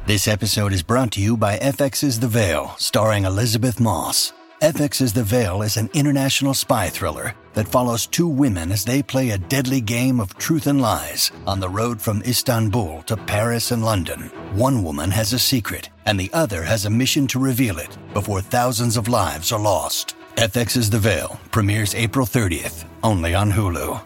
This episode is brought to you by FX's The Veil, starring Elizabeth Moss. FX's The Veil is an international spy thriller that follows two women as they play a deadly game of truth and lies on the road from Istanbul to Paris and London. One woman has a secret, and the other has a mission to reveal it before thousands of lives are lost. FX's The Veil premieres April 30th, only on Hulu.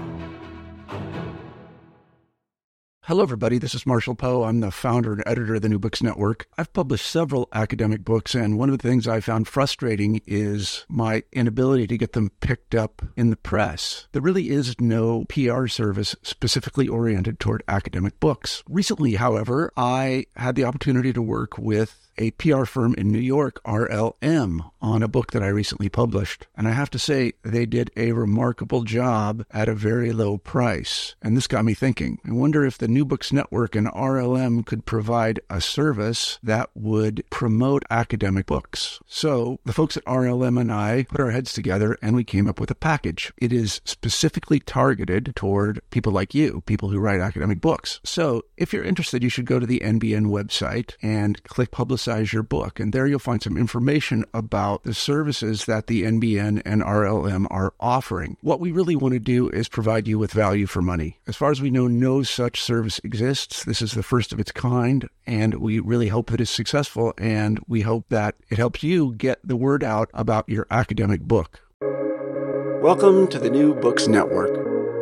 Hello, everybody. This is Marshall Poe. I'm the founder and editor of the New Books Network. I've published several academic books, and one of the things I found frustrating is my inability to get them picked up in the press. There really is no PR service specifically oriented toward academic books. Recently, however, I had the opportunity to work with a PR firm in New York, RLM, on a book that I recently published. And I have to say, they did a remarkable job at a very low price. And this got me thinking. I wonder if the New Books Network and RLM could provide a service that would promote academic books. So the folks at RLM and I put our heads together and we came up with a package. It is specifically targeted toward people like you, people who write academic books. So if you're interested, you should go to the NBN website and click Publicize your book. And there you'll find some information about the services that the NBN and RLM are offering. What we really want to do is provide you with value for money. As far as we know, no such service exists. This is the first of its kind, and we really hope it is successful, and we hope that it helps you get the word out about your academic book. Welcome to the New Books Network.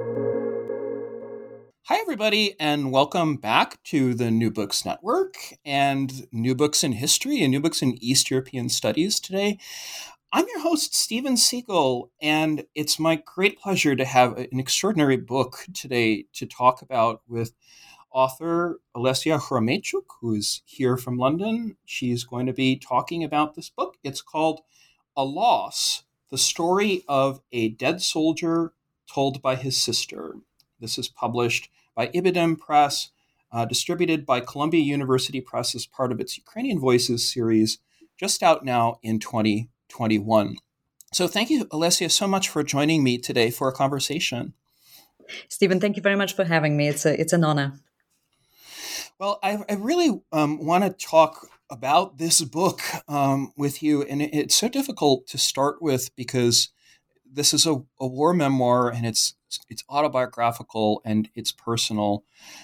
Hi, everybody, and welcome back to the New Books Network and New Books in History and New Books in East European Studies today. I'm your host, Steven Siegel, and it's my great pleasure to have an extraordinary book today to talk about with author Olesya Khrometchuk, who's here from London. She's going to be talking about this book. It's called A Loss, the Story of a Dead Soldier Told by His Sister. This is published by Ibidem Press, distributed by Columbia University Press as part of its Ukrainian Voices series, just out now in 2021. So thank you, Olesya, so much for joining me today for a conversation. Stephen, thank you very much for having me. It's an honor. Well, I really want to talk about this book with you, and it's so difficult to start with because this is a war memoir, and it's autobiographical and it's personal.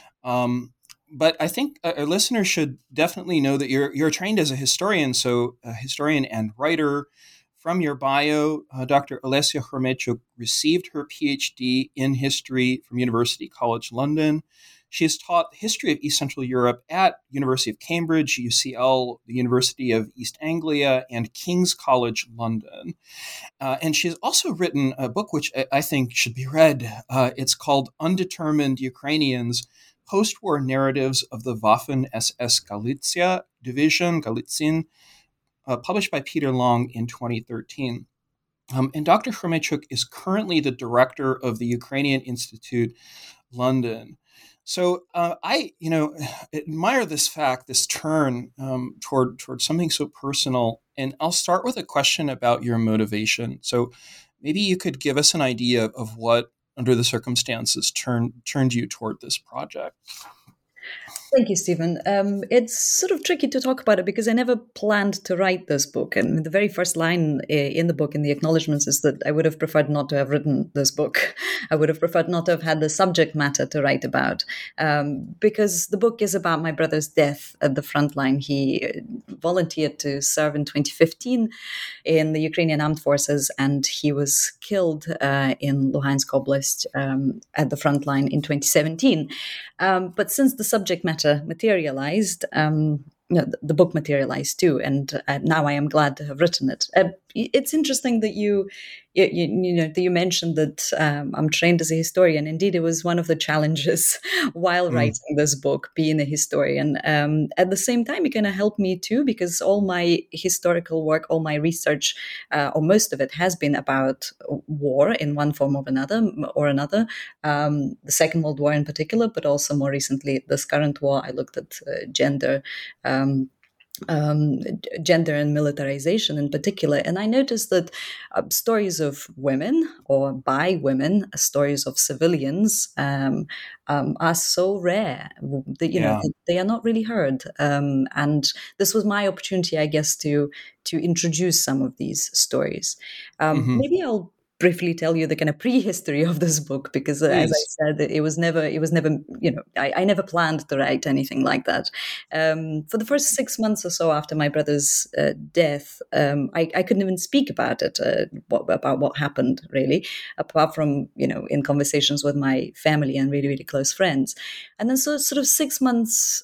But I think our listeners should definitely know that you're trained as a historian, so a historian and writer. From your bio, Dr. Olesya Khrometchuk received her PhD in history from University College London. She has taught the history of East Central Europe at University of Cambridge, UCL, the University of East Anglia, and King's College London. And she has also written a book which I think should be read. It's called Undetermined Ukrainians, Post-War Narratives of the Waffen-SS Galicia Division, Galitzin, published by Peter Long in 2013. And Dr. Khrometchuk is currently the director of the Ukrainian Institute, London. So I admire this fact, this turn toward something so personal. And I'll start with a question about your motivation. So maybe you could give us an idea of what, under the circumstances, turned you toward this project. Thank you, Stephen. It's sort of tricky to talk about it because I never planned to write this book. And the very first line in the book, in the acknowledgements, is that I would have preferred not to have written this book. I would have preferred not to have had the subject matter to write about, because the book is about my brother's death at the front line. He volunteered to serve in 2015 in the Ukrainian Armed Forces, and he was killed in Luhansk Oblast at the front line in 2017. But since the subject matter materialized, the book materialized too, and now I am glad to have written it. It's interesting that you mentioned that I'm trained as a historian. Indeed, it was one of the challenges while writing this book, being a historian. At the same time, it kind of helped me too, because all my historical work, all my research, or most of it, has been about war in one form or another. The Second World War in particular, but also more recently this current war. I looked at gender. gender and militarization in particular. And I noticed that stories of women or by women, stories of civilians are so rare that, they are not really heard. And this was my opportunity, I guess, to introduce some of these stories. Maybe I'll briefly tell you the kind of prehistory of this book, because as I said, it was never, I never planned to write anything like that. For the first 6 months or so after my brother's death, I couldn't even speak about it, about what happened, really, apart from, in conversations with my family and really, really close friends. And then so sort of 6 months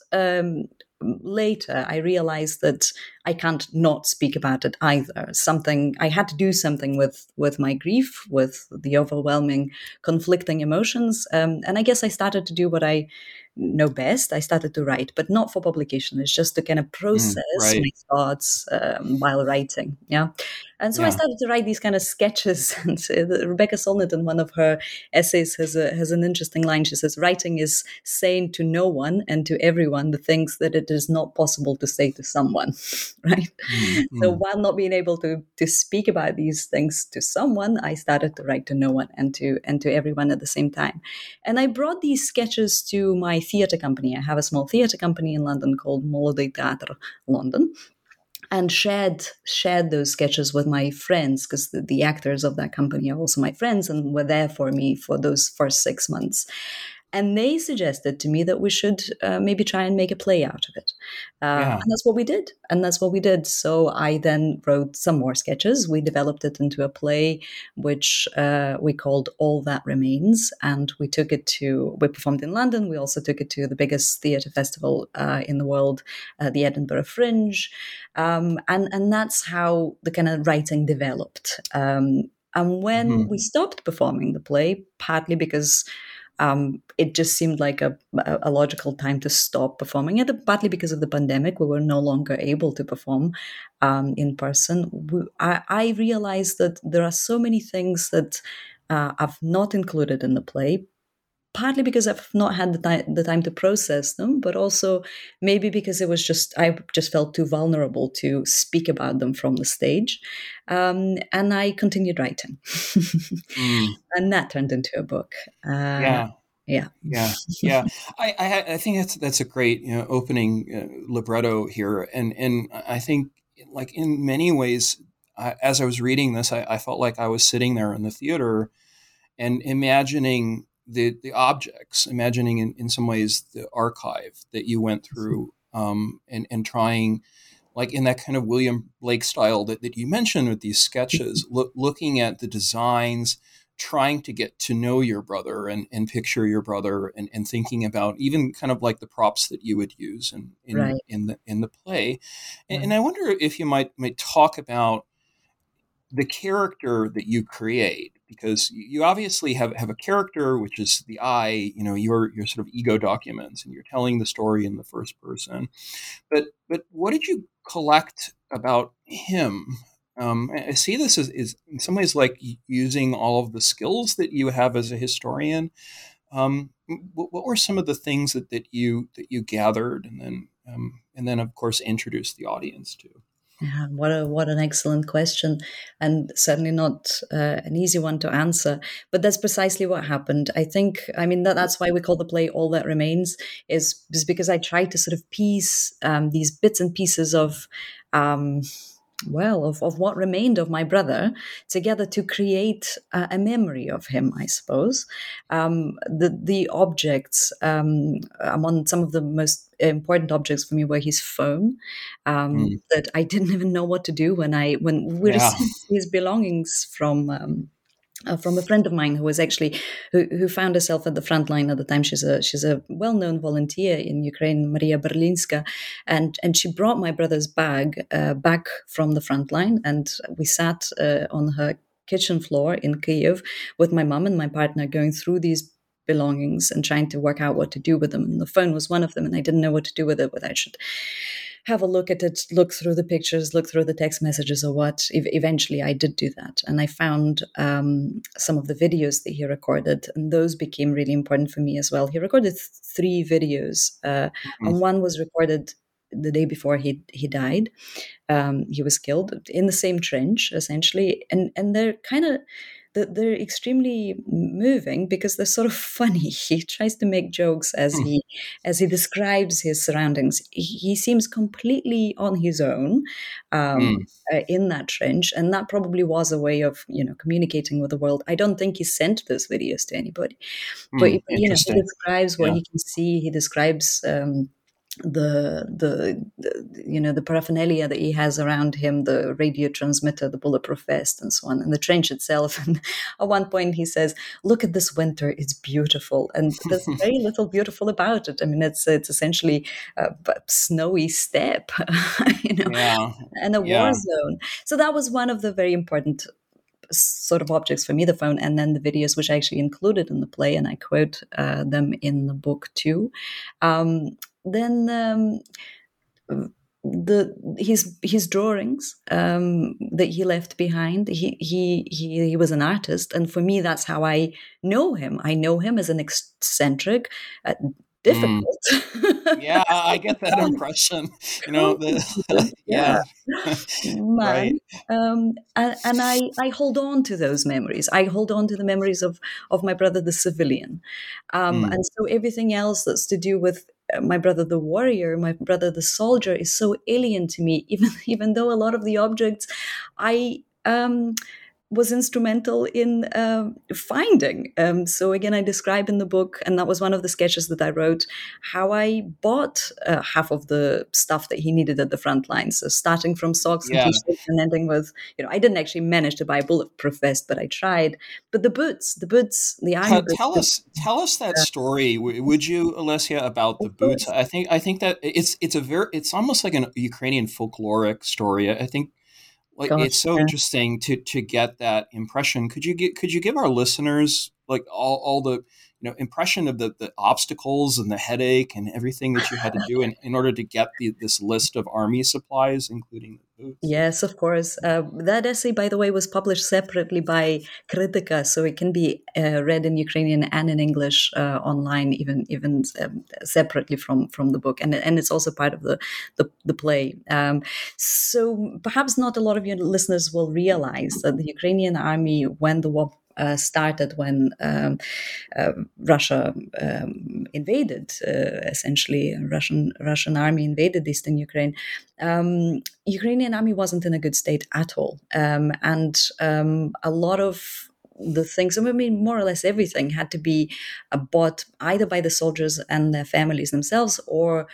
later, I realized that I can't not speak about it either. I had to do something with my grief, with the overwhelming, conflicting emotions. And I guess I started to do what I know best. I started to write, but not for publication. It's just to kind of process my thoughts while writing. Yeah. And so I started to write these kind of sketches. And Rebecca Solnit, in one of her essays, has an interesting line. She says, "Writing is saying to no one and to everyone the things that it is not possible to say to someone." Right? So while not being able to speak about these things to someone, I started to write to no one and to everyone at the same time. And I brought these sketches to my theatre company. I have a small theatre company in London called Molodei Theatre London, and shared those sketches with my friends, because the actors of that company are also my friends and were there for me for those first 6 months. And they suggested to me that we should maybe try and make a play out of it. And that's what we did. So I then wrote some more sketches. We developed it into a play, which we called All That Remains. And we performed in London. We also took it to the biggest theatre festival in the world, the Edinburgh Fringe. And that's how the kind of writing developed. And when we stopped performing the play, partly because it just seemed like a logical time to stop performing it, partly because of the pandemic. We were no longer able to perform in person. I realized that there are so many things that I've not included in the play, partly because I've not had the time to process them, but also maybe because I just felt too vulnerable to speak about them from the stage. And I continued writing. And that turned into a book. Yeah. I think that's a great opening libretto here, and I think, like, in many ways, as I was reading this, I felt like I was sitting there in the theater and imagining the objects, imagining in some ways the archive that you went through, and trying, like in that kind of William Blake style that you mentioned with these sketches, looking at the designs, trying to get to know your brother and picture your brother, and thinking about even kind of like the props that you would use in the play. And I wonder if you might talk about the character that you create, because you obviously have a character, which is the I, your sort of ego documents, and you're telling the story in the first person. But what did you collect about him? I see this as in some ways like using all of the skills that you have as a historian. What were some of the things that you gathered, and then of course introduced the audience to? Yeah, what an excellent question, and certainly not an easy one to answer. But that's precisely what happened. That's why we call the play All That Remains, is because I tried to sort of piece these bits and pieces of what remained of my brother together to create a memory of him, I suppose. The objects, among some of the most important objects for me, were his phone, that I didn't even know what to do when we received his belongings from a friend of mine who was actually who found herself at the front line at the time. She's a well-known volunteer in Ukraine, Maria Berlinska, and she brought my brother's bag back from the front line, and we sat on her kitchen floor in Kyiv with my mom and my partner, going through these belongings and trying to work out what to do with them. And the phone was one of them, and I didn't know what to do with it, whether I should have a look at it, look through the pictures, look through the text messages, or what. Eventually I did do that. And I found some of the videos that he recorded, and those became really important for me as well. He recorded 3 videos, and one was recorded the day before he died. He was killed in the same trench, essentially, and they're kind of they're extremely moving because they're sort of funny. He tries to make jokes as he describes his surroundings. He seems completely on his own in that trench, and that probably was a way of communicating with the world. I don't think he sent those videos to anybody, but he describes what he can see. He describes. The paraphernalia that he has around him, the radio transmitter, the bulletproof vest, and so on, and the trench itself. And at one point he says, "Look at this winter; it's beautiful." And there's very little beautiful about it. I mean, it's essentially a snowy steppe, and a war zone. So that was one of the very important sort of objects for me, the phone, and then the videos, which I actually included in the play, and I quote them in the book too. Then his drawings that he left behind. He was an artist, and for me, that's how I know him. I know him as an eccentric. Difficult. Yeah, I get that impression. Man. Right. And I hold on to those memories. I hold on to the memories of my brother, the civilian. And so everything else that's to do with my brother, the warrior, my brother, the soldier, is so alien to me, even though a lot of the objects I was instrumental in finding. So again, I describe in the book, and that was one of the sketches that I wrote, how I bought half of the stuff that he needed at the front lines. So starting from socks and t-shirts and ending with, I didn't actually manage to buy a bulletproof vest, but I tried. But the boots, the iron boots. Tell us that story, would you, Alessia, about the boots? I think that it's almost like a Ukrainian folkloric story. I think. It's so interesting to get that impression. Could you give our listeners all the impression of the obstacles and the headache and everything that you had to do in order to get this list of army supplies, including the boots? Yes, of course. That essay, by the way, was published separately by Kritika, so it can be read in Ukrainian and in English online, even separately from the book, and it's also part of the play. So perhaps not a lot of your listeners will realize that the Ukrainian army, when the war started, when Russia invaded, essentially, Russian army invaded eastern Ukraine. Ukrainian army wasn't in a good state at all, and a lot of the things, I mean, more or less everything, had to be bought either by the soldiers and their families themselves, or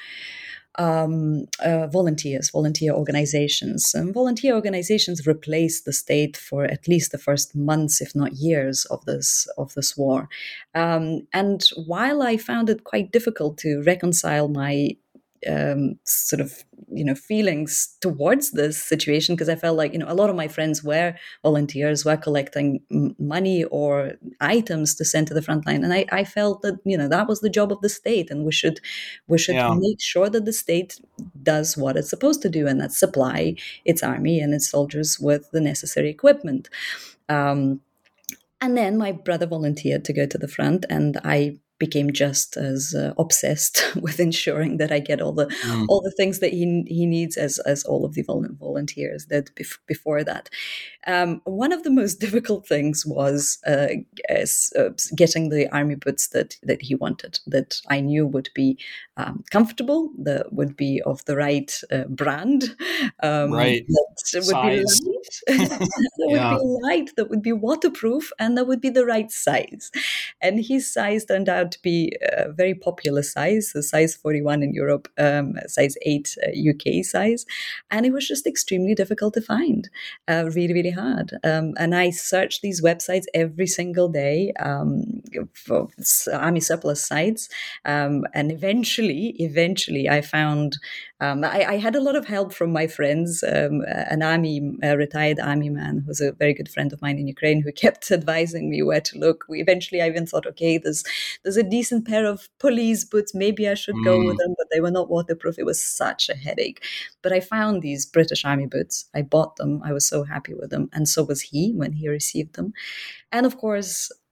volunteer organizations. And volunteer organizations replaced the state for at least the first months, if not years, of this war. And while I found it quite difficult to reconcile my sort of feelings towards this situation, because I felt like a lot of my friends were volunteers, were collecting money or items to send to the front line, and I felt that that was the job of the state, and we should make sure that the state does what it's supposed to do, and that's supply its army and its soldiers with the necessary equipment. And then my brother volunteered to go to the front, and I became just as obsessed with ensuring that I get all the things that he needs as all of the volunteers did before that. One of the most difficult things was getting the army boots that he wanted, that I knew would be comfortable, that would be of the right brand, right, that would be light, would be light, that would be waterproof, and that would be the right size. And his size turned out to be a very popular size, so size 41 in Europe, size 8 UK size, and it was just extremely difficult to find, really, really hard. And I searched these websites every single day for army surplus sites, and eventually I found, I had a lot of help from my friends, a retired army man who's a very good friend of mine in Ukraine, who kept advising me where to look. Eventually I even thought, okay, there's a decent pair of police boots, maybe I should go with them, but they were not waterproof. It was such a headache. But I found these British army boots. I bought them. I was so happy with them, and so was he when he received them. And of course,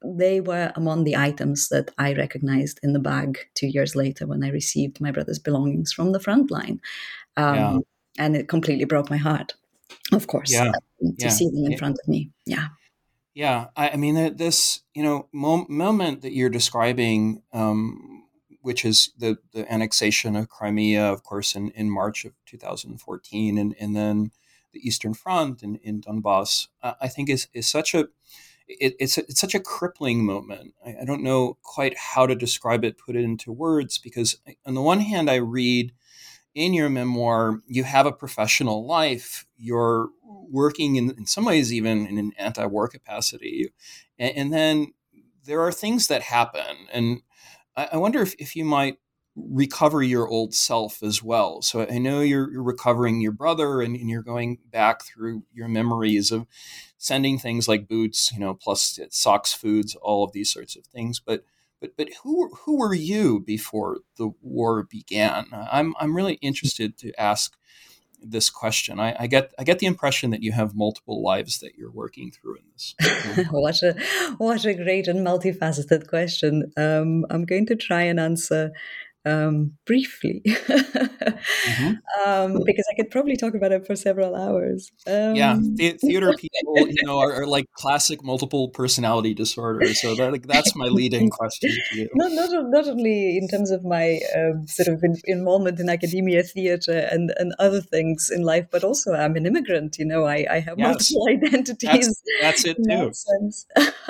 they were among the items that I recognized in the bag 2 years later when I received my brother's belongings from the front line. Yeah. And it completely broke my heart, of course, Yeah. to Yeah. see them in front of me. Yeah. Yeah. I mean, this, moment that you're describing, which is the annexation of Crimea, of course, in March of 2014, and then the Eastern Front in Donbass, I think is such a it's such a crippling moment. I don't know quite how to describe it, put it into words, because on the one hand, I read in your memoir, you have a professional life. You're working in some ways, even in an anti-war capacity. And then there are things that happen. And I wonder if you might recover your old self as well. So I know you're recovering your brother, and you're going back through your memories of sending things like boots, plus socks, foods, all of these sorts of things. But who were you before the war began? I'm really interested to ask this question. I get the impression that you have multiple lives that you're working through in this memoir. What a great and multifaceted question. I'm going to try and answer briefly Mm-hmm. because I could probably talk about it for several hours. Yeah, theater people, are like classic multiple personality disorder. So that's my leading question to you. Not only in terms of my sort of involvement in academia, theatre, and other things in life, but also I'm an immigrant. I have Yes, multiple identities that's it in that too. sense.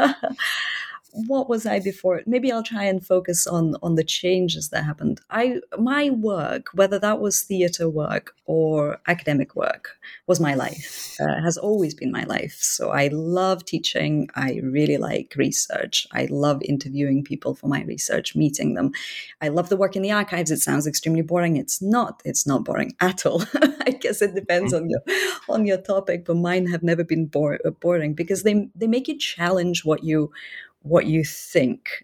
What was I before? Maybe I'll try and focus on the changes that happened. My work, whether that was theatre work or academic work, was my life. Has always been my life. So I love teaching. I really like research. I love interviewing people for my research, meeting them. I love the work in the archives. It sounds extremely boring. It's not. It's not boring at all. I guess it depends Mhm. on your topic, but mine have never been boring because they make you challenge what you think.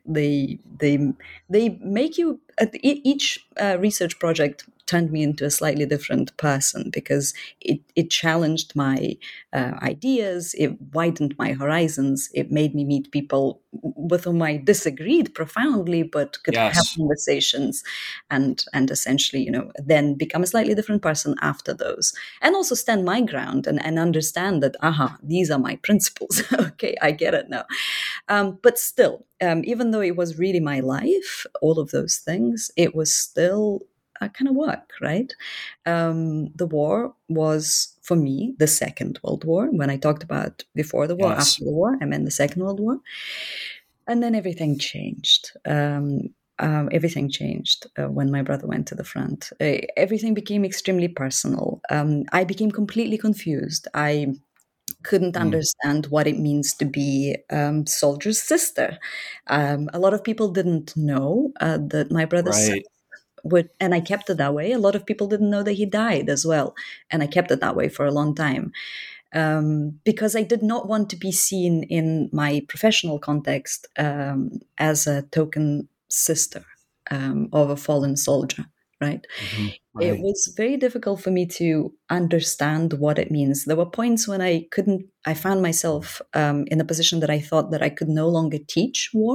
They make you each research project turned me into a slightly different person because it challenged my ideas, it widened my horizons, it made me meet people with whom I disagreed profoundly but could have Yes. conversations and essentially then become a slightly different person after those, and also stand my ground and understand that these are my principles. Okay, I get it now. But still, even though it was really my life, all of those things, it was still a kind of work, right? The war was, for me, the Second World War. When I talked about before the war, Yes. after the war, I meant the Second World War. And then everything changed. Everything changed when my brother went to the front. Everything became extremely personal. I became completely confused. I couldn't Mm. understand what it means to be soldier's sister. A lot of people didn't know that my brother's son Right. would, and I kept it that way. A lot of people didn't know that he died as well, and I kept it that way for a long time because I did not want to be seen in my professional context as a token sister of a fallen soldier. Right. Hmm. It Right. was very difficult for me to understand what it means. There were points when I found myself in a position that I thought that I could no longer teach war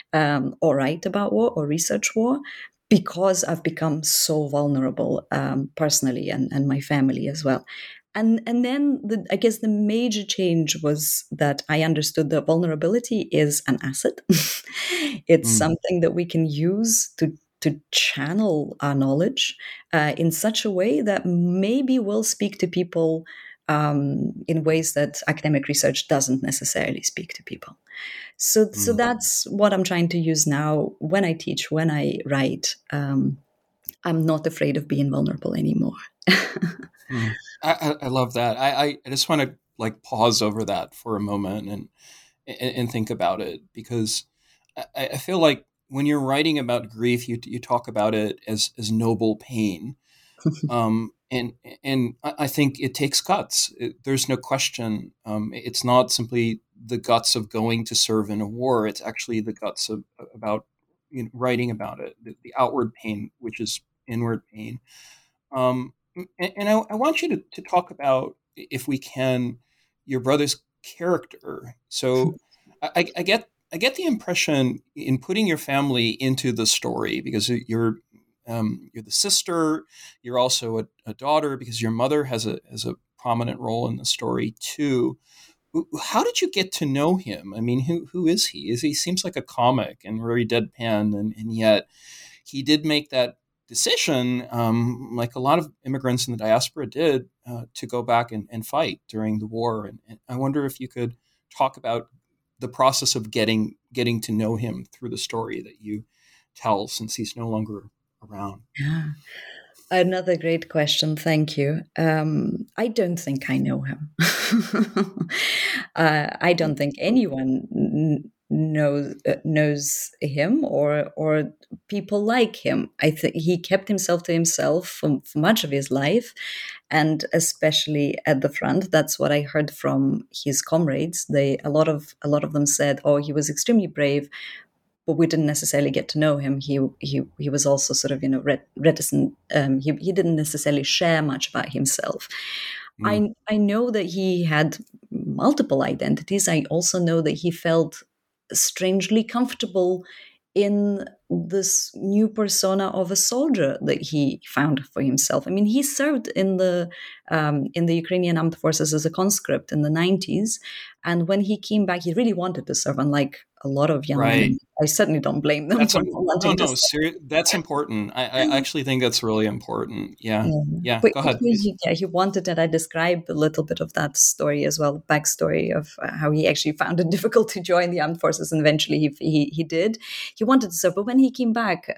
or write about war or research war because I've become so vulnerable personally and my family as well. And then I guess the major change was that I understood that vulnerability is an asset. It's Mm. something that we can use to channel our knowledge in such a way that maybe will speak to people in ways that academic research doesn't necessarily speak to people. So Mm. that's what I'm trying to use now when I teach, when I write. I'm not afraid of being vulnerable anymore. Mm. I love that. I just want to like pause over that for a moment and think about it, because I feel like when you're writing about grief, you talk about it as noble pain. And I think it takes guts. There's no question. It's not simply the guts of going to serve in a war. It's actually the guts of about writing about it, the outward pain, which is inward pain. And I want you to talk about, if we can, your brother's character. So I get I get the impression in putting your family into the story, because you're the sister, you're also a daughter, because your mother has a prominent role in the story too. How did you get to know him? I mean, who is he? He seems like a comic and very deadpan, and yet he did make that decision, like a lot of immigrants in the diaspora did, to go back and fight during the war. And I wonder if you could talk about the process of getting to know him through the story that you tell, since he's no longer around. Yeah. Another great question. Thank you. I don't think I know him. I don't think anyone knows him or people like him. I think he kept himself to himself for much of his life, and especially at the front. That's what I heard from his comrades. A lot of them said, "Oh, he was extremely brave." But we didn't necessarily get to know him. He was also sort of reticent. He didn't necessarily share much about himself. I know that he had multiple identities. I also know that he felt strangely comfortable in this new persona of a soldier that he found for himself. I mean, he served in the Ukrainian armed forces as a conscript in the 90s, and when he came back, he really wanted to serve, unlike a lot of young men. I certainly don't blame them for not wanting to serve. That's important. I actually think that's really important. Yeah. But go ahead. He wanted it. I described a little bit of that story as well, backstory of how he actually found it difficult to join the armed forces, and eventually he did. He wanted to serve, but when he came back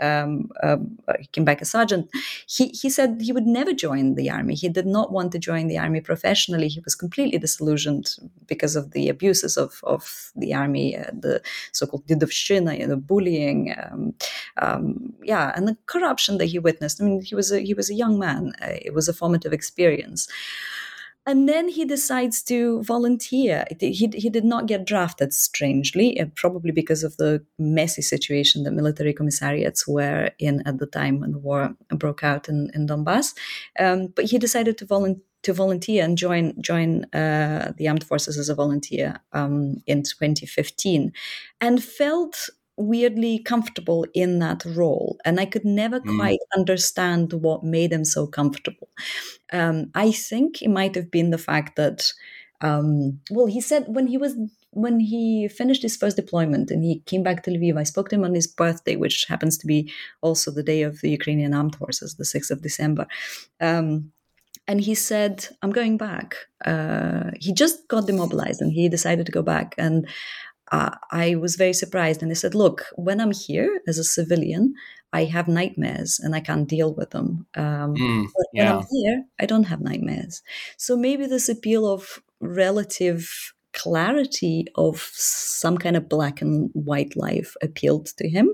a sergeant, he said he would never join the army. He did not want to join the army professionally. He was completely disillusioned because of the abuses of the army, the so-called Didovshchina, the bullying, and the corruption that he witnessed. I mean, he was a young man. It was a formative experience. And then he decides to volunteer. He did not get drafted, strangely, probably because of the messy situation that military commissariats were in at the time when the war broke out in Donbass. But he decided to volunteer and join the armed forces as a volunteer in 2015, and felt weirdly comfortable in that role. And I could never quite understand what made him so comfortable. I think it might have been the fact that, he said when he finished his first deployment and he came back to Lviv, I spoke to him on his birthday, which happens to be also the day of the Ukrainian Armed Forces, the 6th of December. And he said, "I'm going back." He just got demobilized and he decided to go back. And I was very surprised. And I said, "Look, when I'm here as a civilian, I have nightmares and I can't deal with them. But when I'm here, I don't have nightmares." So maybe this appeal of relative clarity of some kind of black and white life appealed to him.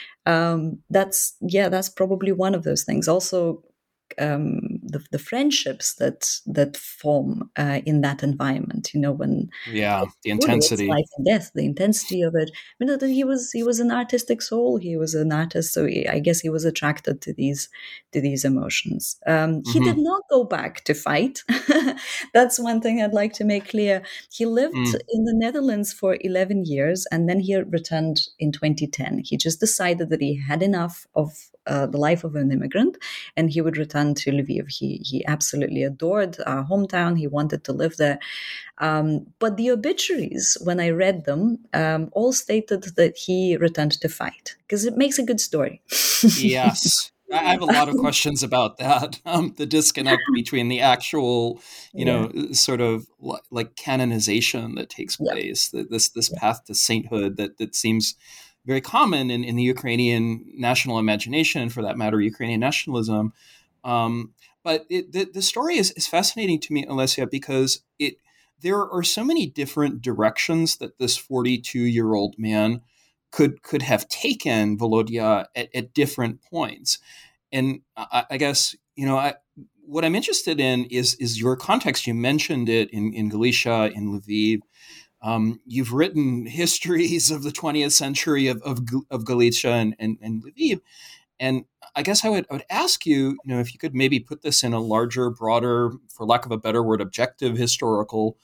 That's probably one of those things. Also, the friendships that form in that environment, when the intensity, life and death, the intensity of it. I mean, he was an artistic soul. He was an artist, so I guess he was attracted to these emotions. He did not go back to fight. That's one thing I'd like to make clear. He lived in the Netherlands for 11 years, and then he returned in 2010. He just decided that he had enough of the life of an immigrant, and he would return to Lviv. He absolutely adored our hometown. He wanted to live there. But the obituaries, when I read them, all stated that he returned to fight, because it makes a good story. Yes. I have a lot of questions about that. The disconnect between the actual, sort of like canonization that takes place, this path to sainthood that seems very common in the Ukrainian national imagination, and for that matter, Ukrainian nationalism. But the story is fascinating to me, Olesya, because there are so many different directions that this 42-year-old man could have taken Volodya at different points. And I guess, what I'm interested in is your context. You mentioned it in Galicia, in Lviv. You've written histories of the 20th century of Galicia and Lviv. And I guess I would ask you, if you could maybe put this in a larger, broader, for lack of a better word, objective historical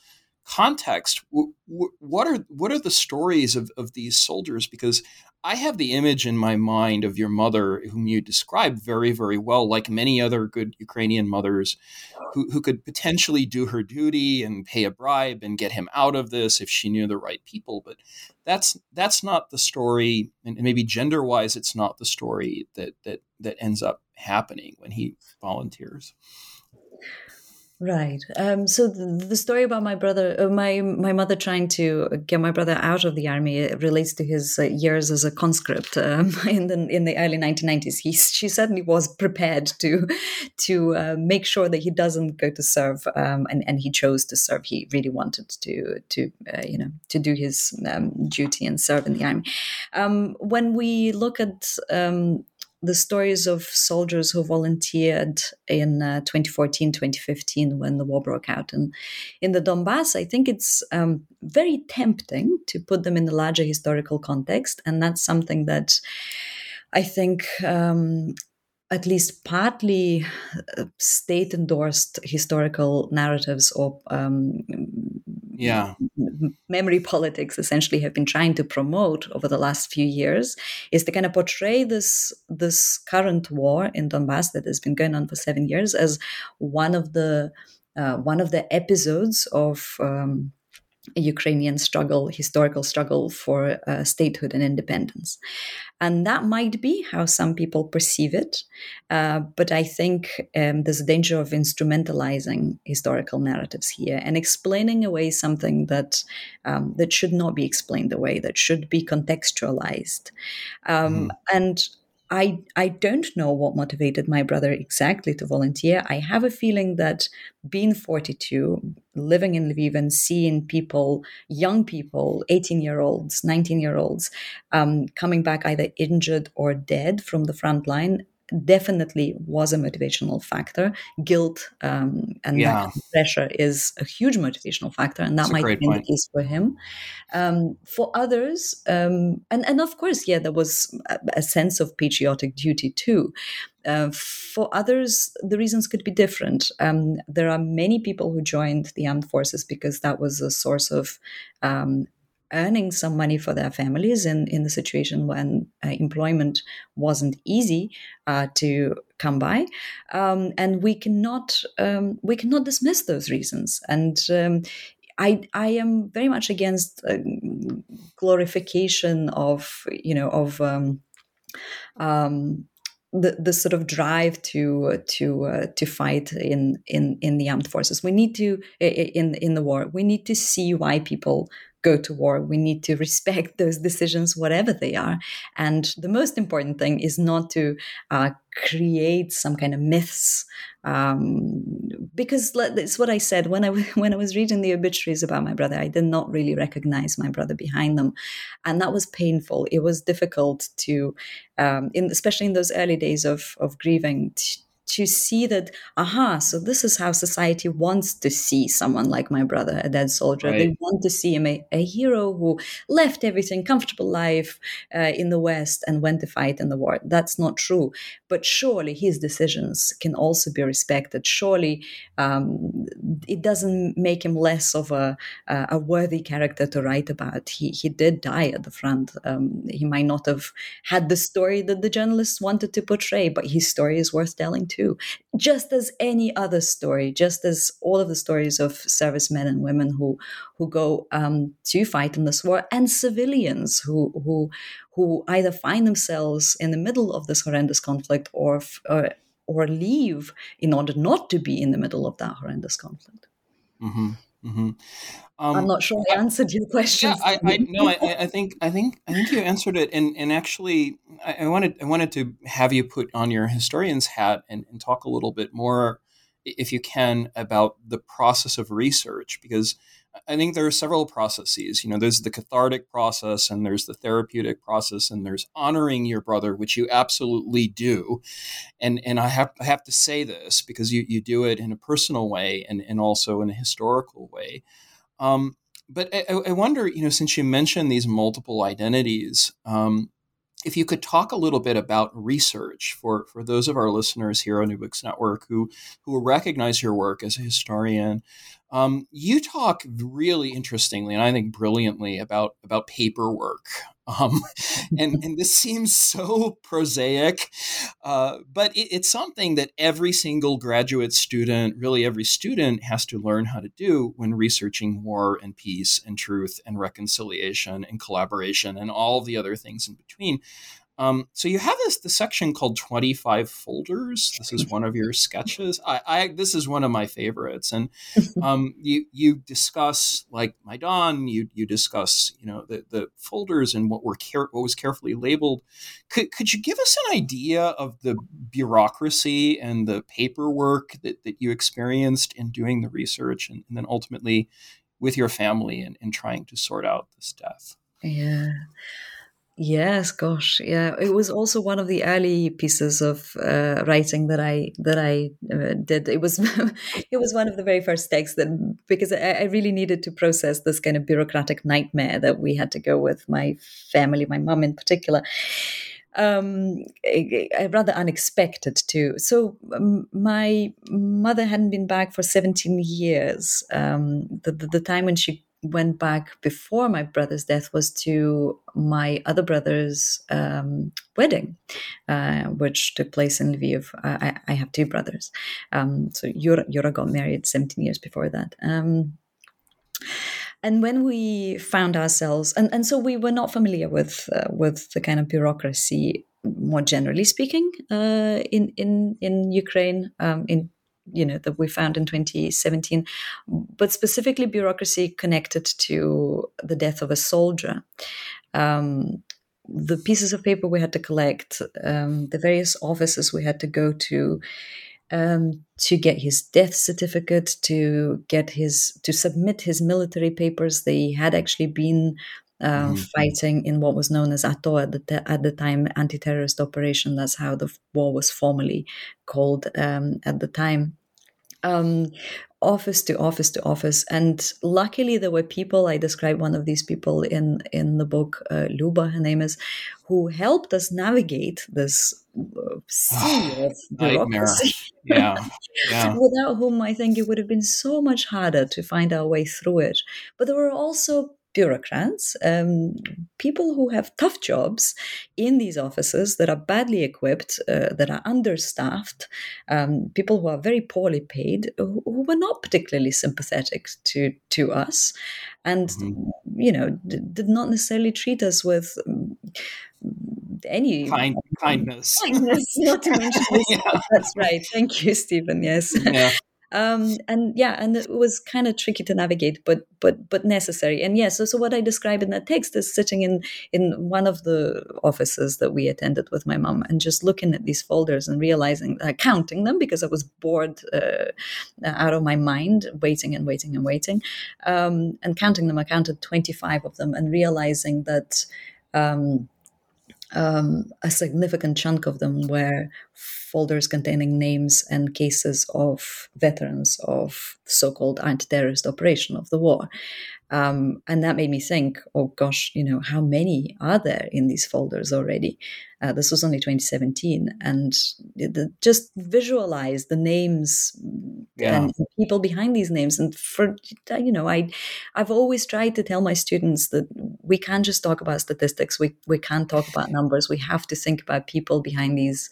context, what are the stories of these soldiers? Because I have the image in my mind of your mother, whom you described very, very well, like many other good Ukrainian mothers, who could potentially do her duty and pay a bribe and get him out of this if she knew the right people. But that's not the story, and maybe gender-wise, it's not the story that ends up happening when he volunteers. Right. So the story about my brother, my mother trying to get my brother out of the army, it relates to his years as a conscript in the early 1990s. She certainly was prepared to make sure that he doesn't go to serve, and he chose to serve. He really wanted to do his duty and serve in the army. When we look at the stories of soldiers who volunteered in 2014, 2015, when the war broke out in the Donbass, I think it's very tempting to put them in the larger historical context. And that's something that I think at least partly state-endorsed historical narratives or memory politics essentially have been trying to promote over the last few years, is to kind of portray this current war in Donbass that has been going on for 7 years as one of the episodes of Ukrainian historical struggle for statehood and independence. And that might be how some people perceive it. But I think there's a danger of instrumentalizing historical narratives here and explaining away something that should not be explained away, that should be contextualized. And I don't know what motivated my brother exactly to volunteer. I have a feeling that being 42, living in Lviv and seeing people, young people, 18-year-olds, 19-year-olds, coming back either injured or dead from the front line, definitely was a motivational factor. Guilt and pressure is a huge motivational factor, and that might be the case for him. For others, and of course, there was a sense of patriotic duty too. For others, the reasons could be different. There are many people who joined the armed forces because that was a source of earning some money for their families in the situation when employment wasn't easy to come by, and we cannot dismiss those reasons. And I am very much against glorification of the sort of drive to fight in the armed forces. We need to in the war. We need to see why people go to war. We need to respect those decisions, whatever they are. And the most important thing is not to create some kind of myths, because it's what I said when I was reading the obituaries about my brother. I did not really recognize my brother behind them, and that was painful. It was difficult to, especially in those early days of grieving, to see that, so this is how society wants to see someone like my brother, a dead soldier. Right. They want to see him a hero who left everything, comfortable life in the West and went to fight in the war. That's not true. But surely his decisions can also be respected. Surely it doesn't make him less of a worthy character to write about. He did die at the front. He might not have had the story that the journalists wanted to portray, but his story is worth telling too. Just as any other story, just as all of the stories of servicemen and women who go to fight in this war, and civilians who either find themselves in the middle of this horrendous conflict or leave in order not to be in the middle of that horrendous conflict. Mm-hmm. Mm-hmm. I'm not sure I answered your question. Yeah, I think you answered it, and actually, I wanted to have you put on your historian's hat and talk a little bit more, if you can, about the process of research, because I think there are several processes. There's the cathartic process, and there's the therapeutic process, and there's honoring your brother, which you absolutely do. And I have to say this because you do it in a personal way and also in a historical way. But I wonder, since you mentioned these multiple identities, if you could talk a little bit about research for those of our listeners here on New Books Network who recognize your work as a historian, You talk really interestingly, and I think brilliantly, about paperwork. Um, and this seems so prosaic, but it's something that every single graduate student, really every student, has to learn how to do when researching war and peace and truth and reconciliation and collaboration and all the other things in between. So you have the section called 25 folders. This is one of your sketches. This is one of my favorites. And you discuss, like Maidan, you discuss, the folders and what was carefully labeled. Could you give us an idea of the bureaucracy and the paperwork that you experienced in doing the research and then ultimately with your family and trying to sort out this death? Yeah. Yes, gosh, yeah. It was also one of the early pieces of writing that I did. It was it was one of the very first texts because I really needed to process this kind of bureaucratic nightmare that we had to go with, my family, my mom in particular. Rather unexpected too. So my mother hadn't been back for 17 years. The time when she went back before my brother's death was to my other brother's wedding, which took place in Lviv. I have two brothers. So Yura got married 17 years before that. And when we found ourselves, and so we were not familiar with the kind of bureaucracy, more generally speaking, in Ukraine, that we found in 2017, but specifically bureaucracy connected to the death of a soldier. The pieces of paper we had to collect, the various offices we had to go to get his death certificate, to submit his military papers. They had actually been fighting in what was known as ATO at the time, anti-terrorist operation. That's how the war was formally called at the time. Office to office to office, and luckily there were people. I describe one of these people in the book, Luba, her name is, who helped us navigate this sea of bureaucracy. Yeah. Without whom I think it would have been so much harder to find our way through it. But there were also bureaucrats, people who have tough jobs in these offices that are badly equipped, that are understaffed, people who are very poorly paid, who were not particularly sympathetic to us, and did not necessarily treat us with any kindness. Not to mention this. Yeah. That's right. Thank you, Stephen. Yes. Yeah. And it was kind of tricky to navigate, but necessary. And so what I describe in that text is sitting in one of the offices that we attended with my mom, and just looking at these folders and realizing, counting them, because I was bored out of my mind, waiting and waiting and waiting, and counting them. I counted 25 of them, and realizing that a significant chunk of them were folders containing names and cases of veterans of so-called anti-terrorist operation of the war. And that made me think, oh gosh, how many are there in these folders already? This was only 2017, and just visualize the names and people behind these names. And I've always tried to tell my students that we can't just talk about statistics. We can't talk about numbers. We have to think about people behind these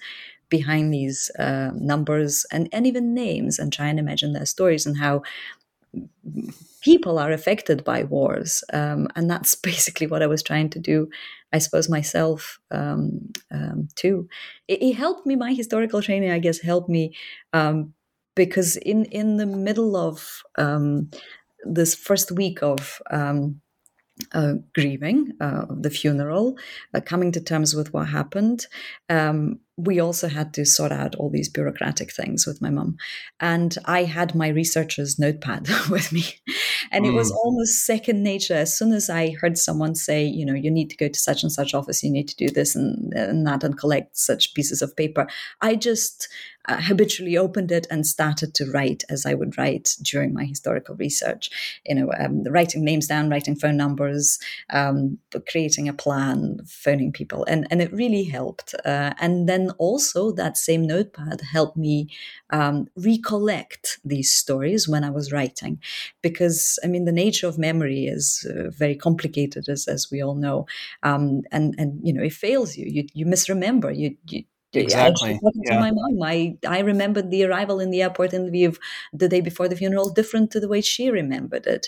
numbers and even names, and try and imagine their stories and how people are affected by wars. And that's basically what I was trying to do, I suppose, myself too. It helped me. My historical training, I guess, helped me because in the middle of this first week of grieving the funeral, coming to terms with what happened, we also had to sort out all these bureaucratic things with my mum. And I had my researcher's notepad with me. And it was almost second nature. As soon as I heard someone say, you need to go to such and such office, you need to do this and that and collect such pieces of paper, I just habitually opened it and started to write as I would write during my historical research. Writing names down, writing phone numbers, creating a plan, phoning people. And it really helped. And then also that same notepad helped me recollect these stories when I was writing, because I mean the nature of memory is very complicated, as we all know, and it fails you. You misremember. I was Exactly. talking to Yeah. my mom. I remembered the arrival in the airport in Lviv the day before the funeral different to the way she remembered it.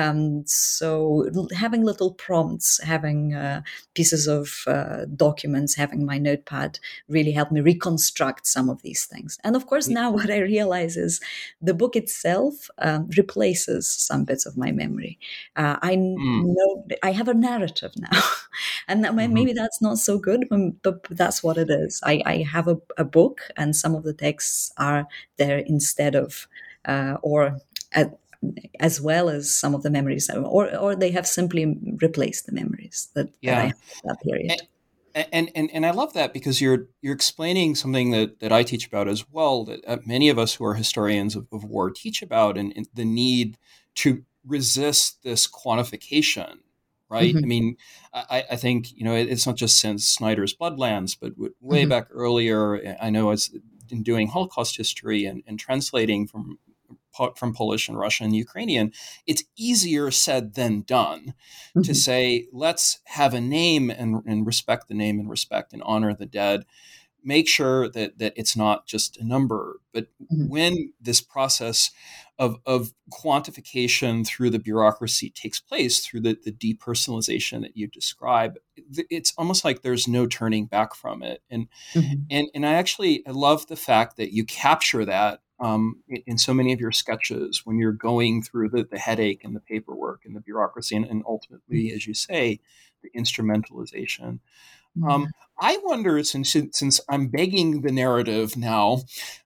So having little prompts, having pieces of documents, having my notepad really helped me reconstruct some of these things. And of course, now what I realize is the book itself replaces some bits of my memory. I know I have a narrative now, and maybe that's not so good, but that's what it is. I have a book, and some of the texts are there instead of, or as well as some of the memories, or they have simply replaced the memories that I Yeah. have at that period. And I love that, because you're explaining something that I teach about as well, that many of us who are historians of war teach about, and the need to resist this quantification, right? Mm-hmm. I mean, I think it's not just since Snyder's Bloodlands, but way Mm-hmm. back earlier. I know as in doing Holocaust history and translating from Polish and Russian and Ukrainian, it's easier said than done to Mm-hmm. say, let's have a name and respect the name and respect and honor the dead. Make sure that it's not just a number. But Mm-hmm. when this process of quantification through the bureaucracy takes place, through the depersonalization that you describe, it's almost like there's no turning back from it. And Mm-hmm. I love the fact that you capture that in so many of your sketches when you're going through the headache and the paperwork and the bureaucracy, and ultimately, as you say, the instrumentalization. Yeah. I wonder, since I'm begging the narrative now,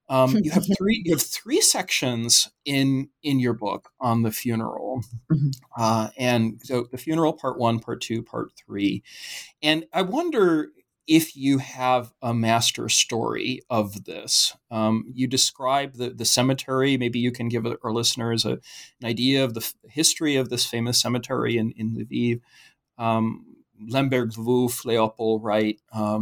you have three sections in your book on the funeral, Mm-hmm. and so the funeral, part 1, part 2, part 3, and I wonder if you have a master story of this. You describe the cemetery. Maybe you can give our listeners an idea of the history of this famous cemetery in Lviv, Lemberg, Lvov, Leopold, right?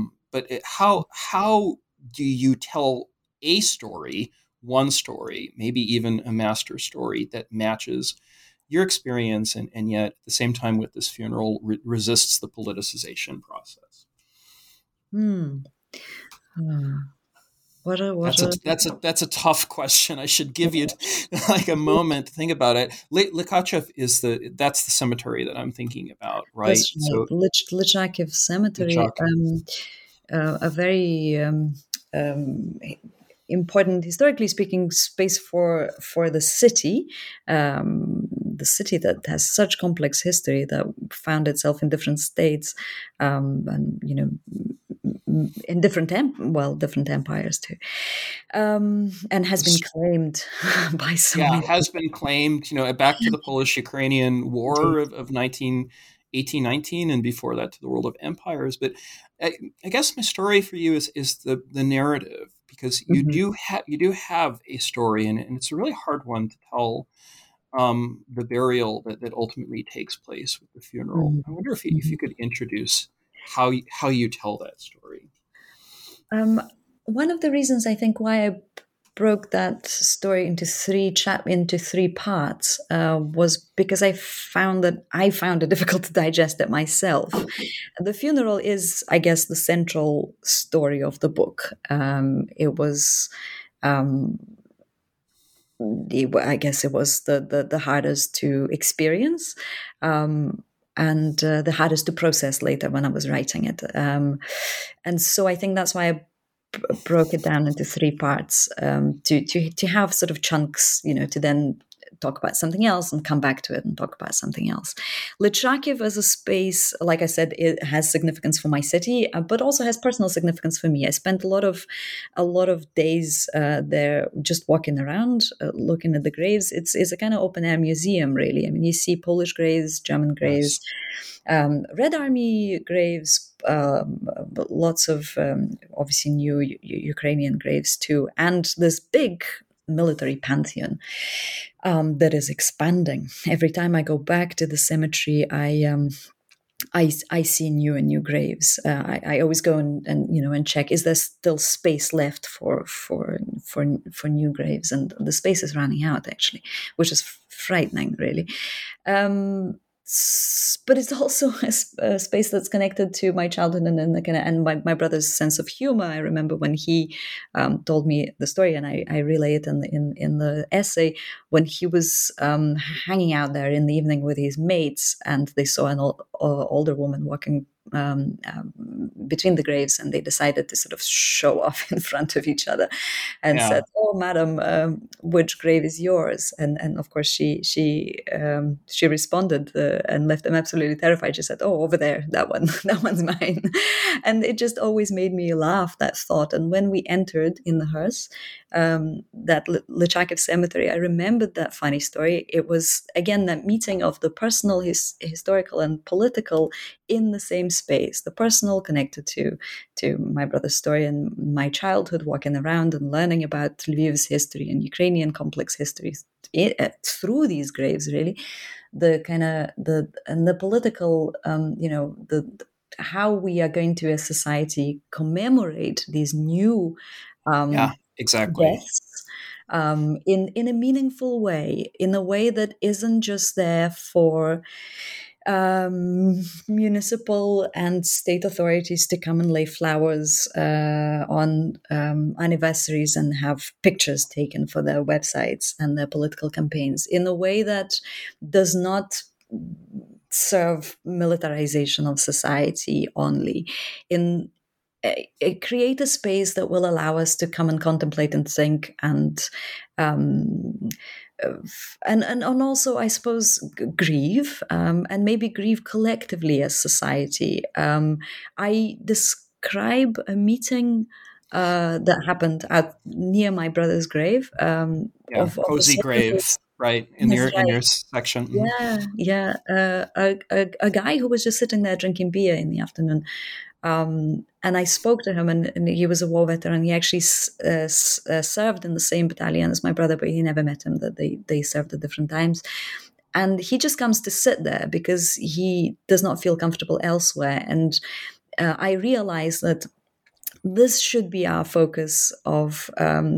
How do you tell a story, one story, maybe even a master story that matches your experience, and yet at the same time with this funeral resists the politicization process? Hmm. What That's a a tough question. I should give you like a moment to think about it. Likachev that's the cemetery that I'm thinking about, right? That's right. So Lychakiv Cemetery, Lichakov. a very um, important, historically speaking, space for the city that has such complex history, that found itself in different states, and in different different empires too, and has been claimed by so Yeah, many has been claimed, back to the Polish-Ukrainian War indeed. of 1819, and before that to the World of Empires. But I guess my story for you is the narrative, because Mhm, you do have a story, and it's a really hard one to tell. The burial that ultimately takes place with the funeral. mhm, I wonder if mhm. you could introduce how you tell that story. Um, One of the reasons I think why I broke that story into into three parts was because I found it difficult to digest it myself. The funeral is, I guess, the central story of the book. It was. Um, I guess it was the hardest to experience, and the hardest to process later when I was writing it. And so I think that's why I broke it down into three parts, to have sort of chunks, to then talk about something else and come back to it and talk about something else. Lychakiv as a space, like I said, it has significance for my city, but also has personal significance for me. I spent a lot of days there, just walking around, looking at the graves. It's a kind of open air museum, really. I mean, you see Polish graves, German Yes. graves, Red Army graves, lots of obviously new Ukrainian graves too, and this big military pantheon that is expanding. Every time I go back to the cemetery, I see new and new graves. I always go and check, is there still space left for new graves, and the space is running out actually, which is frightening really. But it's also a space that's connected to my childhood and my brother's sense of humor. I remember when he told me the story, and I relay it in the essay, when he was hanging out there in the evening with his mates, and they saw an older woman walking between the graves, and they decided to sort of show off in front of each other, and said, "Oh, madam, which grave is yours?" And of course she responded and left them absolutely terrified. She said, "Oh, over there, that one, that one's mine." And it just always made me laugh, that thought. And when we entered in the hearse, that Lechakov cemetery, I remembered that funny story. It was again that meeting of the personal, historical, and political in the same space. The personal connected to my brother's story and my childhood, walking around and learning about Lviv's history and Ukrainian complex histories through these graves. Really, the kind of the political, the how we are going to as society commemorate these new exactly. deaths in a meaningful way, in a way that isn't just there for municipal and state authorities to come and lay flowers on anniversaries and have pictures taken for their websites and their political campaigns, in a way that does not serve militarization of society only, create a space that will allow us to come and contemplate and think and also, I suppose, grieve, and maybe grieve collectively as society. I describe a meeting that happened near my brother's grave. Cozy grave, right, in your section. Yeah. A guy who was just sitting there drinking beer in the afternoon. And I spoke to him, and he was a war veteran. He actually served in the same battalion as my brother, but he never met him. That they served at different times. And he just comes to sit there because he does not feel comfortable elsewhere. And I realized that this should be our focus of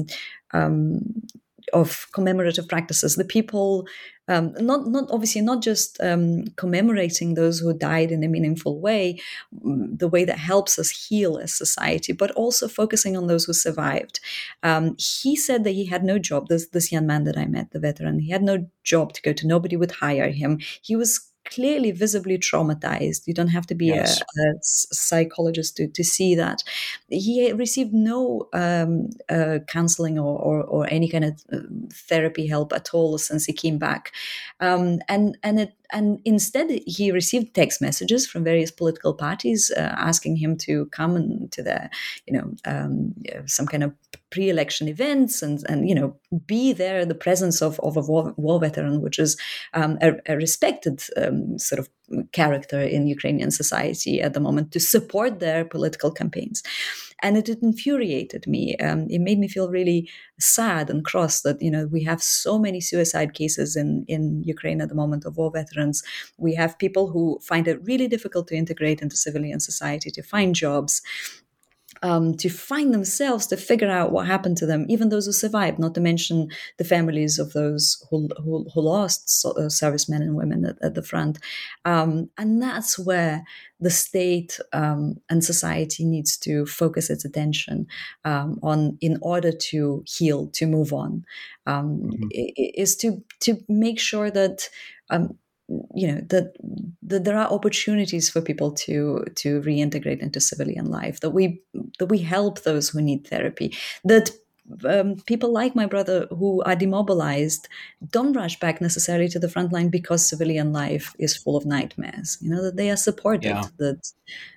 commemorative practices. The people, not just commemorating those who died in a meaningful way, the way that helps us heal as society, but also focusing on those who survived. He said that he had no job. This young man that I met, the veteran, he had no job to go to. Nobody would hire him. He was clearly visibly traumatized. You don't have to be a psychologist to see that. He received no counseling or any kind of therapy help at all since he came back. And instead, he received text messages from various political parties asking him to come to their, some kind of pre-election events and be there in the presence of a war veteran, which is a respected sort of character in Ukrainian society at the moment, to support their political campaigns. And it infuriated me. It made me feel really sad and cross that, we have so many suicide cases in Ukraine at the moment of war veterans. We have people who find it really difficult to integrate into civilian society, to find jobs, to find themselves, to figure out what happened to them, even those who survived, not to mention the families of those who lost servicemen and women at the front. And that's where the state and society needs to focus its attention on, in order to heal, to move on, is to make sure that that there are opportunities for people to reintegrate into civilian life, that we help those who need therapy, that people like my brother who are demobilized don't rush back necessarily to the front line because civilian life is full of nightmares. That they are supported, that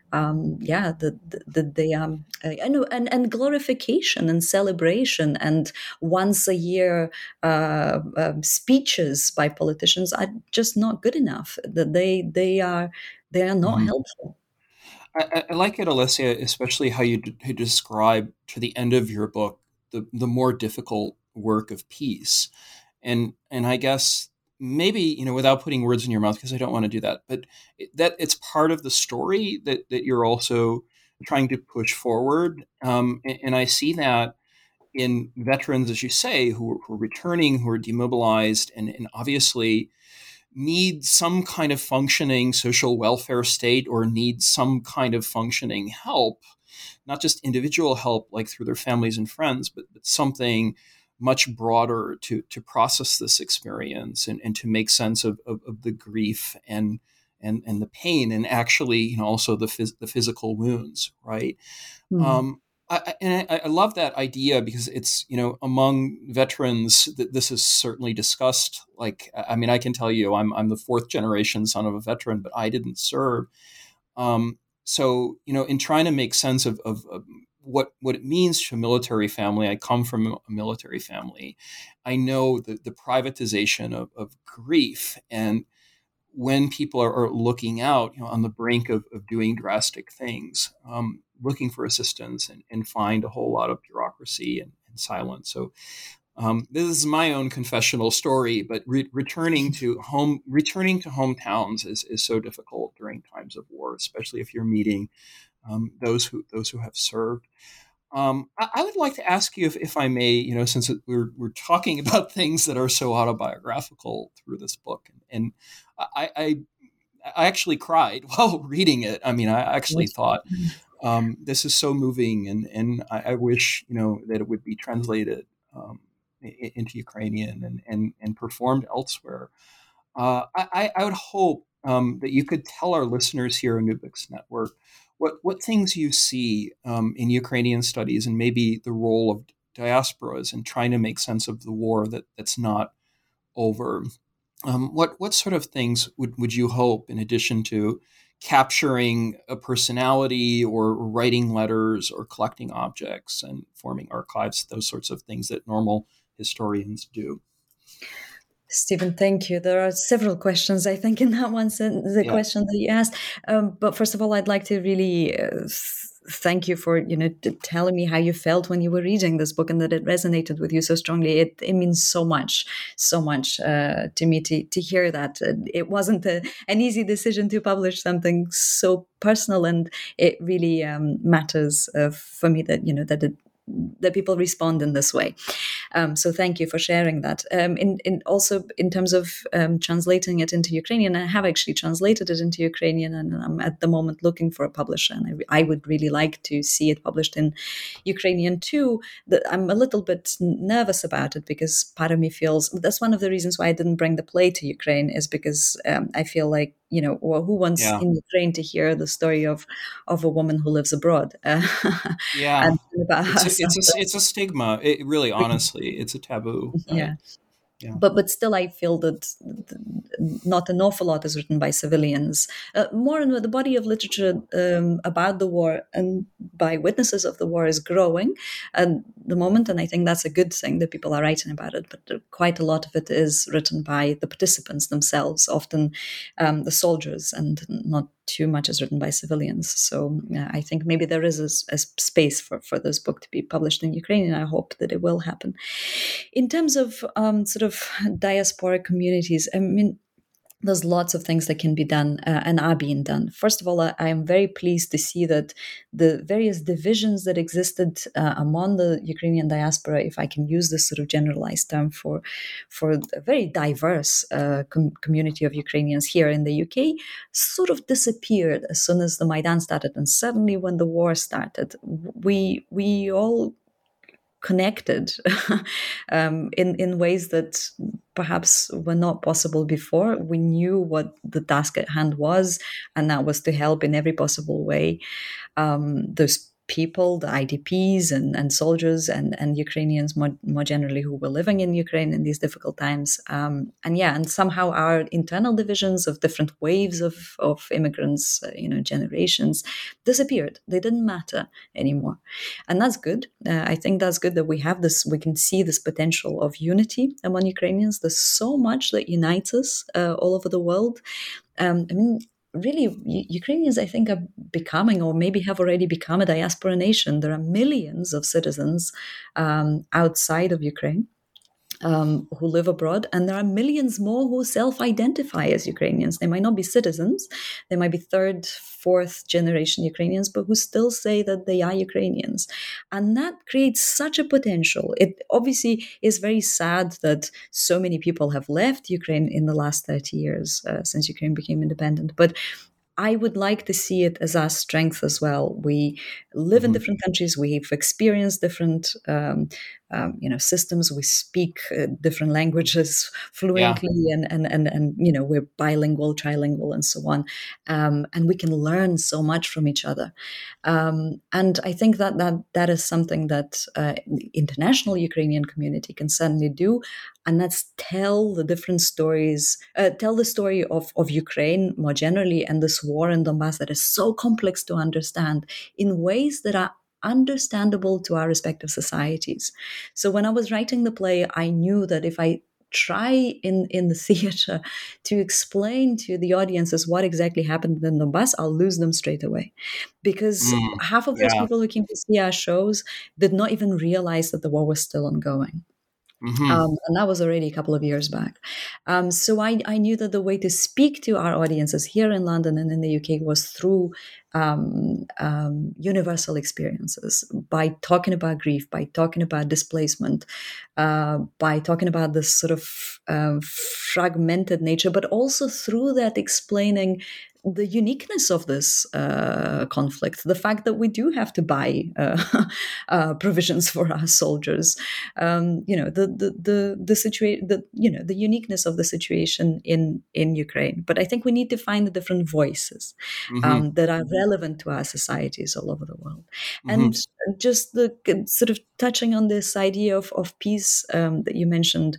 they and glorification and celebration and once a year speeches by politicians are just not good enough. That they are not helpful. I like it, Alessia, especially how you describe to the end of your book the more difficult work of peace, and I guess maybe, without putting words in your mouth, because I don't want to do that, but that it's part of the story that you're also trying to push forward. And I see that in veterans, as you say, who are returning, who are demobilized, and obviously need some kind of functioning social welfare state, or need some kind of functioning help, not just individual help like through their families and friends, but something much broader to process this experience, and to make sense of the grief and the pain, and actually, also the physical wounds, right? Mm. I love that idea, because it's, among veterans that this is certainly discussed. Like, I mean, I can tell you, I'm the fourth generation son of a veteran, but I didn't serve. So, in trying to make sense of what it means to a military family, I come from a military family. I know the privatization of grief, and when people are looking out, on the brink of doing drastic things, looking for assistance, and find a whole lot of bureaucracy and silence. So this is my own confessional story, but returning to hometowns is so difficult during times of war, especially if you're meeting those who have served. I would like to ask you, if I may, since we're talking about things that are so autobiographical through this book, and I actually cried while reading it. I mean, I actually thought this is so moving, and I wish that it would be translated into Ukrainian and performed elsewhere. I would hope that you could tell our listeners here on New Books Network what things you see in Ukrainian studies, and maybe the role of diasporas in trying to make sense of the war that's not over. What sort of things would you hope, in addition to capturing a personality, or writing letters, or collecting objects and forming archives, those sorts of things that normal historians do? Stephen, thank you. There are several questions, I think, in that one sentence, the Yeah. question that you asked. But first of all, I'd like to really thank you for telling me how you felt when you were reading this book, and that it resonated with you so strongly. It means so much to me to hear that. It wasn't an easy decision to publish something so personal, and it really matters for me that people respond in this way. So thank you for sharing that. Also in terms of translating it into Ukrainian, I have actually translated it into Ukrainian, and I'm at the moment looking for a publisher, and I would really like to see it published in Ukrainian too. I'm a little bit nervous about it, because part of me feels that's one of the reasons why I didn't bring the play to Ukraine, is because I feel like, who wants Yeah. in Ukraine to hear the story of a woman who lives abroad? Yeah. And about It's a stigma. It really, honestly, it's a taboo. yeah. Yeah. But still, I feel that not an awful lot is written by civilians. More in the body of literature about the war and by witnesses of the war is growing at the moment, and I think that's a good thing that people are writing about it. But quite a lot of it is written by the participants themselves, often the soldiers, and not too much is written by civilians. So I think maybe there is a space for this book to be published in Ukrainian. I hope that it will happen. In terms of sort of diaspora communities, I mean, there's lots of things that can be done and are being done. First of all, I am very pleased to see that the various divisions that existed among the Ukrainian diaspora, if I can use this sort of generalized term for a very diverse community of Ukrainians here in the UK, sort of disappeared as soon as the Maidan started. And suddenly when the war started, we all connected in ways that perhaps were not possible before. We knew what the task at hand was, and that was to help in every possible way those people, the IDPs and soldiers and Ukrainians more generally who were living in Ukraine in these difficult times. And somehow our internal divisions of different waves of immigrants, generations disappeared. They didn't matter anymore. And that's good. I think that's good that we can see this potential of unity among Ukrainians. There's so much that unites us all over the world. Really, Ukrainians, I think, are becoming, or maybe have already become, a diaspora nation. There are millions of citizens outside of Ukraine. who live abroad, and there are millions more who self-identify as Ukrainians. They might not be citizens, they might be third, fourth generation Ukrainians, but who still say that they are Ukrainians. And that creates such a potential. It obviously is very sad that so many people have left Ukraine in the last 30 years since Ukraine became independent. But I would like to see it as our strength as well. We live in different countries. We've experienced different, systems. We speak different languages fluently, and we're bilingual, trilingual, and so on. And we can learn so much from each other. And I think that is something that the international Ukrainian community can certainly do. And that's tell the different stories, tell the story of Ukraine more generally, and this war in Donbass that is so complex to understand in ways that are understandable to our respective societies. So when I was writing the play, I knew that if I try in the theater to explain to the audiences what exactly happened in Donbass, I'll lose them straight away. Because half of those people who came to see our shows did not even realize that the war was still ongoing. And that was already a couple of years back. So I knew that the way to speak to our audiences here in London and in the UK was through universal experiences, by talking about grief, by talking about displacement, by talking about this sort of fragmented nature, but also through that explaining the uniqueness of this conflict, the fact that we do have to buy provisions for our soldiers, the situation, the uniqueness of the situation in Ukraine. But I think we need to find the different voices that are relevant to our societies all over the world. And just the sort of touching on this idea of peace that you mentioned.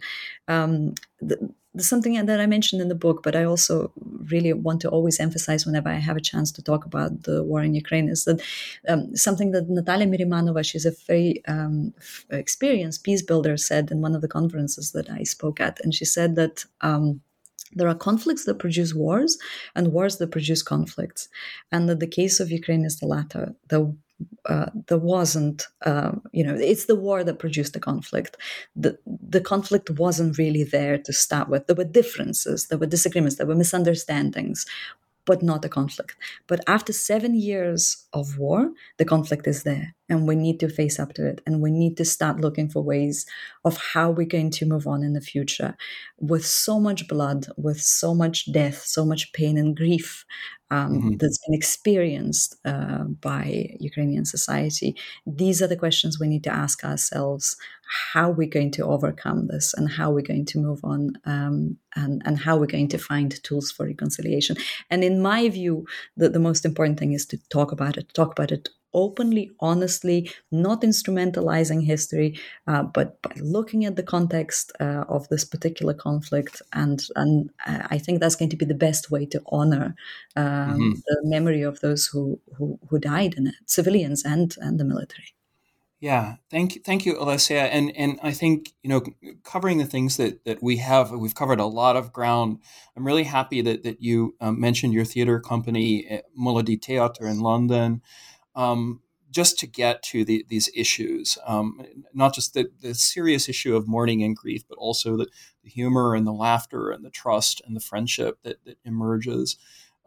Something that I mentioned in the book, but I also really want to always emphasize whenever I have a chance to talk about the war in Ukraine, is that something that Natalia Mirimanova, she's a very experienced peace builder, said in one of the conferences that I spoke at. And she said that there are conflicts that produce wars and wars that produce conflicts. And that the case of Ukraine is the latter. There wasn't, it's the war that produced the conflict. The conflict wasn't really there to start with. There were differences, there were disagreements, there were misunderstandings, but not a conflict. But after 7 years of war, the conflict is there, and we need to face up to it, and we need to start looking for ways of how we're going to move on in the future. With so much blood, with so much death, so much pain and grief that's been experienced by Ukrainian society, these are the questions we need to ask ourselves: how we're going to overcome this, and how we're going to move on, and how we're going to find tools for reconciliation. And in my view, the most important thing is to talk about it openly, honestly, not instrumentalizing history, but by looking at the context of this particular conflict. And I think that's going to be the best way to honor the memory of those who died in it, civilians and the military. Yeah, thank you, Alessia. And I think, covering the things that we've covered a lot of ground. I'm really happy that you mentioned your theater company, Molody Theater in London, just to get to these issues, not just the serious issue of mourning and grief, but also the humor and the laughter and the trust and the friendship that emerges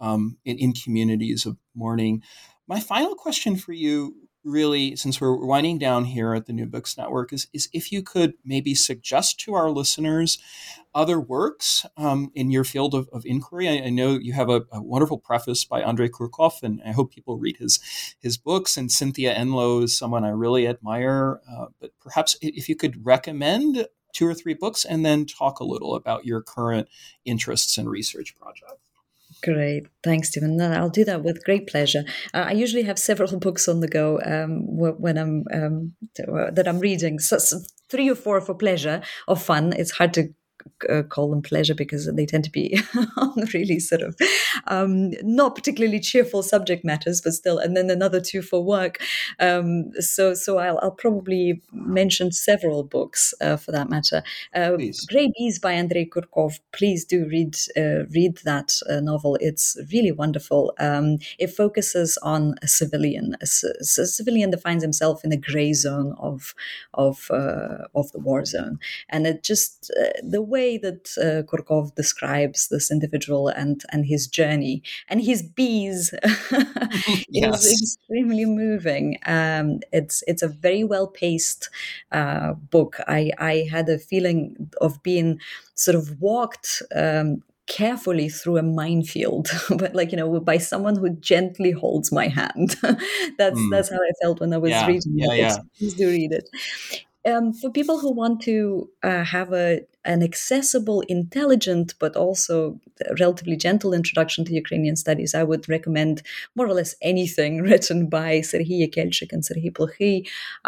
in communities of mourning. My final question for you, really, since we're winding down here at the New Books Network, is if you could maybe suggest to our listeners other works in your field of inquiry. I know you have a wonderful preface by Andrei Kurkov, and I hope people read his books. And Cynthia Enloe is someone I really admire. But perhaps if you could recommend 2 or 3 books, and then talk a little about your current interests and research projects. Great. Thanks, Stephen. No, I'll do that with great pleasure. I usually have several books on the go when I'm reading. So 3 or 4 for pleasure or fun. It's hard to call them pleasure because they tend to be really sort of not particularly cheerful subject matters, but still, and then another two for work. So I'll probably mention several books for that matter. Grey Bees by Andrei Kurkov. Please do read that novel. It's really wonderful. It focuses on a civilian. A civilian defines himself in a grey zone of the war zone, and it just the way that Kurkov describes this individual and his journey and his bees Yes. is extremely moving. It's a very well paced book. I had a feeling of being sort of walked carefully through a minefield, but by someone who gently holds my hand. That's how I felt when I was reading it. So please do read it. For people who want to have an accessible, intelligent, but also relatively gentle introduction to Ukrainian studies, I would recommend more or less anything written by Serhiy Yekelchik and Serhiy Plokhy.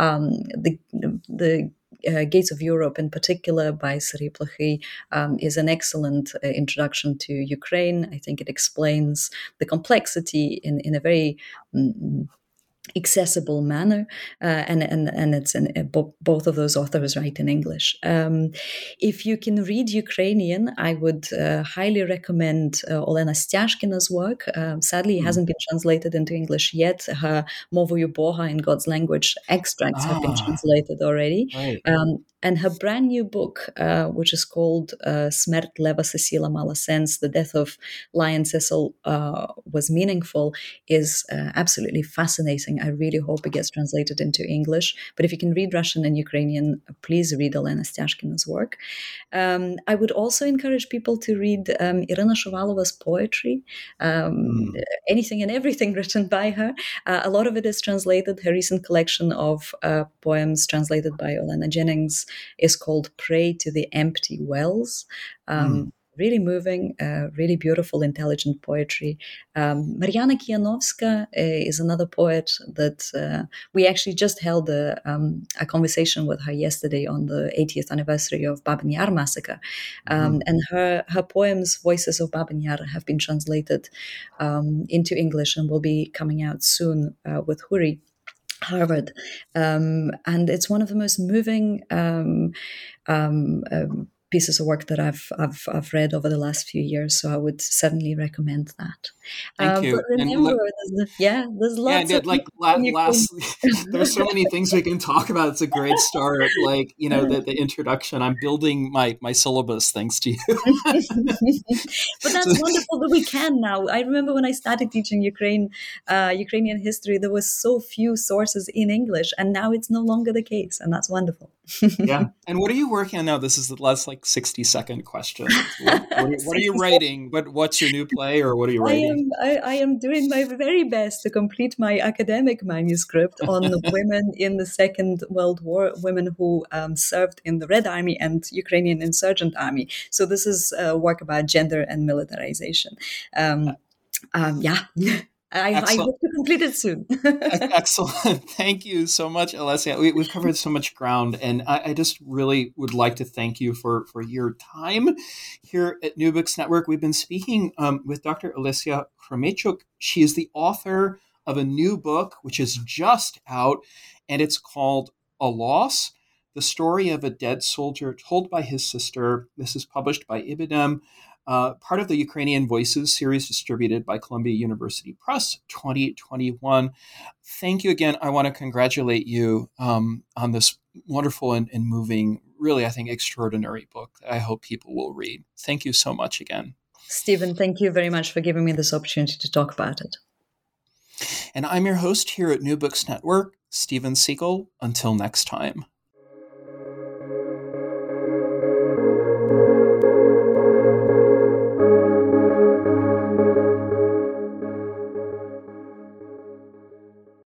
The Gates of Europe, in particular, by Serhiy Plokhy, is an excellent introduction to Ukraine. I think it explains the complexity in a very accessible manner, and it's both of those authors write in English. If you can read Ukrainian, I would highly recommend Olena Styashkina's work. Sadly, it hasn't been translated into English yet. Her Movою Boga, in God's language, extracts have been translated already. Right. And her brand new book, which is called Smert Leva Cecila Malasens, The Death of Lion Cecil Was Meaningful, is absolutely fascinating. I really hope it gets translated into English. But if you can read Russian and Ukrainian, please read Olena Styashkina's work. I would also encourage people to read Irina Shuvalova's poetry, anything and everything written by her. A lot of it is translated. Her recent collection of poems translated by Olena Jennings is called Pray to the Empty Wells. Really moving, really beautiful, intelligent poetry. Mariana Kianovska is another poet that we actually just held a conversation with her yesterday on the 80th anniversary of Babyn Yar massacre. And her poems, Voices of Babyn Yar, have been translated into English and will be coming out soon with Huri Harvard. And it's one of the most moving pieces of work that I've read over the last few years, so I would certainly recommend that. Thank you. But remember, there's lots of there's so many things we can talk about. It's a great start. The introduction. I'm building my syllabus thanks to you. But that's wonderful that we can now. I remember when I started teaching Ukrainian history, there was so few sources in English, and now it's no longer the case, and that's wonderful. Yeah. And what are you working on now? This is the last 60-second question. What are you writing? What's your new play, or what are you writing? I am doing my very best to complete my academic manuscript on women in the Second World War, women who served in the Red Army and Ukrainian Insurgent Army. So this is work about gender and militarization. I hope to complete it soon. Excellent. Thank you so much, Alessia. We've covered so much ground, and I just really would like to thank you for your time here at New Books Network. We've been speaking with Dr. Alessia Chromeychuk. She is the author of a new book, which is just out, and it's called A Loss, The Story of a Dead Soldier Told by His Sister. This is published by Ibidem. Part of the Ukrainian Voices series distributed by Columbia University Press 2021. Thank you again. I want to congratulate you on this wonderful and moving, really, I think, extraordinary book that I hope people will read. Thank you so much again. Stephen, thank you very much for giving me this opportunity to talk about it. And I'm your host here at New Books Network, Stephen Siegel. Until next time.